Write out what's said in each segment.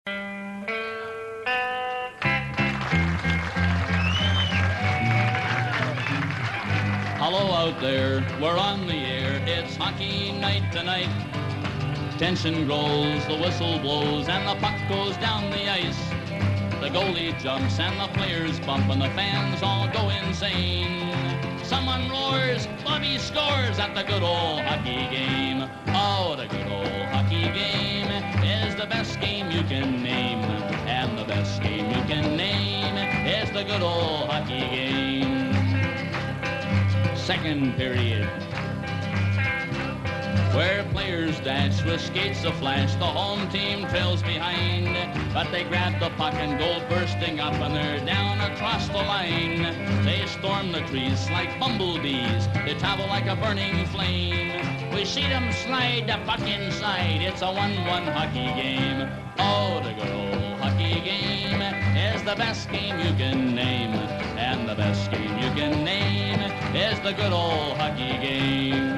Hello out there, we're on the air, it's hockey night tonight. Tension grows, the whistle blows, and the puck goes down the ice. The goalie jumps and the players bump and the fans all go insane. Someone roars, Bobby scores at the good old hockey game. Oh, the good old hockey game is the best game you can name. And the best game you can name is the good old hockey game. Second period, where players dash with skates aflash, the home team trails behind, but they grab the puck and go bursting up and they're down across the line. They storm the crease like bumblebees, they travel like a burning flame. We see them slide the puck inside, it's a 1-1 hockey game. Oh, the good old hockey game is the best game you can name, and the best game you can name is the good old hockey game.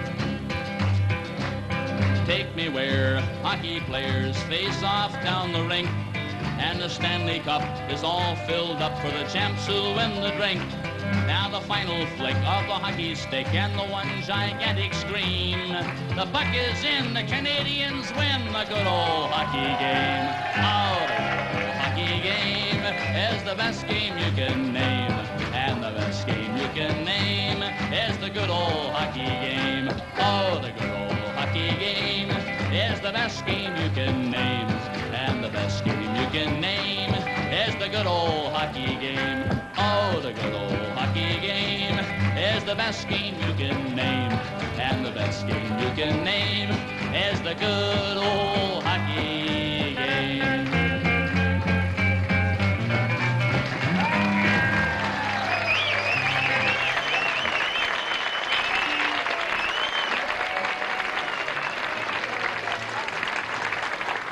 Take me where hockey players face off down the rink, and the Stanley Cup is all filled up for the champs who win the drink. Now the final flick of the hockey stick and the one gigantic scream. The puck is in, the Canadians win the good old hockey game. Oh, the good old hockey game is the best game you can name, and the best game you can name is the good old hockey game. Oh, the good old hockey game is the best game you can name, and the best game you can name is the good old hockey game. Oh, the good old hockey game is the best game you can name, and the best game you can name is the good old hockey